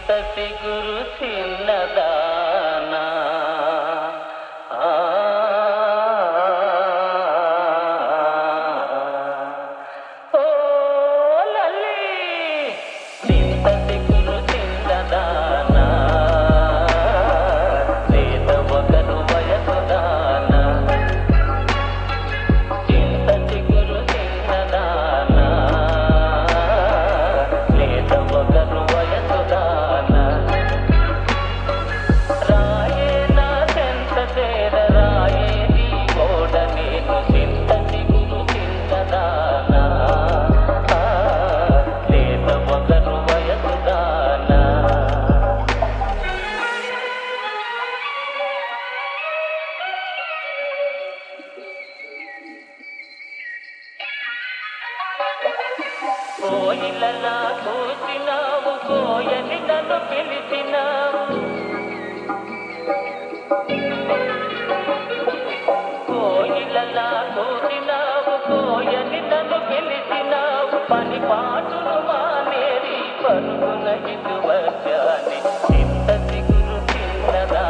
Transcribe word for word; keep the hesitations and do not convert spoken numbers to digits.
సిగురు చిన్నదానా ఆ ఓ లల్లి చింత సిగురు చిన్నదానా లేత ఒకరు వయసుదానా చింత సిగురు చిన్నదానా లేత ఒకరు వయసుదానా రాయే నా చెంత చేర రాయే నీ గోడ నేను చింత సిగురు చిన్నదానా లేత ఒకరు వయసుదానా కోయిలలా కూసినావు కోయని నన్ను పిలిచినావు కోయిలలా కూసినావు కోయని నన్ను పిలిచినావు పని పాటును మానేరి పరుగున ఇటు వచ్చాని చింత సిగురు చిన్నదా